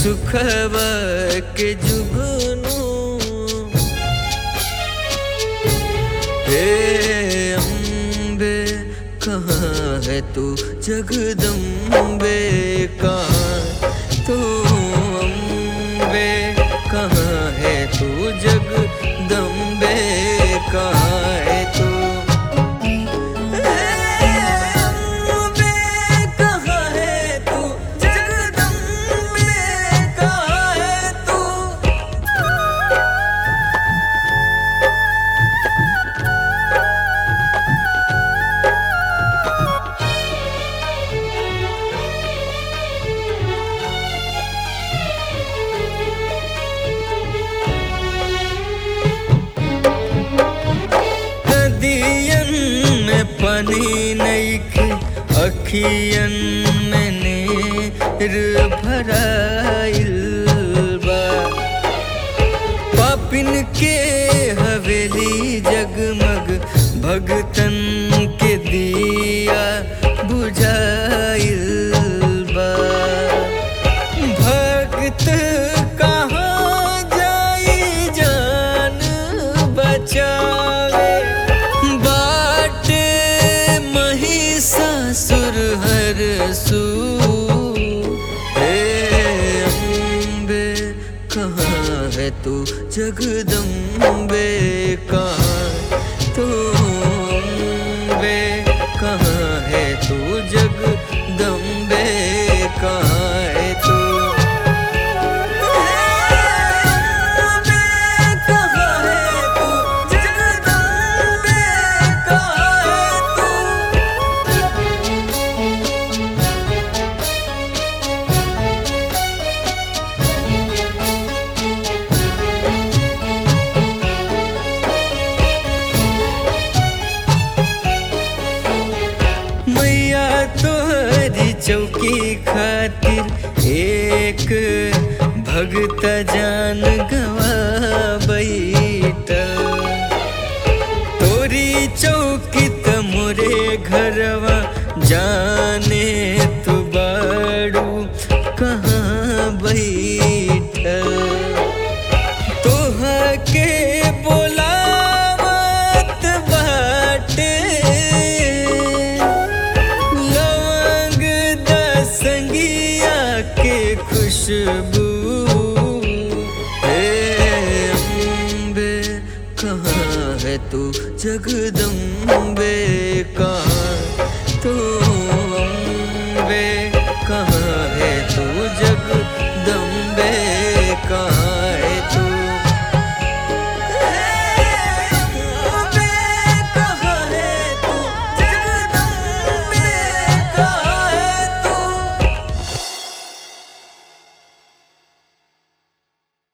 सुखवा के जुगनू हे अम्बे कहाँ है तू जगदम्बे कहाँ तू अम्बे कहाँ है तू जगदम्बे कहाँ है तू पानी नइखे अखियन में नीर भराइल बा पापिन के हवेली जगमग भगतन के दिया बुझाइल बा भक्त कहाँ जाई जान बचावे सुर हर सू हे अम्बे कहाँ है तू जगदम्बे कहाँ तू अम्बे कहाँ है तू जगदम्बे कहाँ है तू तोहरी चौकी खातिर एक भगत जान गवा बैठल तोरी चौकी त मोरे घरवा जाने तू बाड़ू कहाँ बैठल तोहा के बोलावत बाटे संगिया के खुशबू हे अम्बे कहाँ है तू जगदम्बे कहाँ तू अम्बे कहाँ है तू जग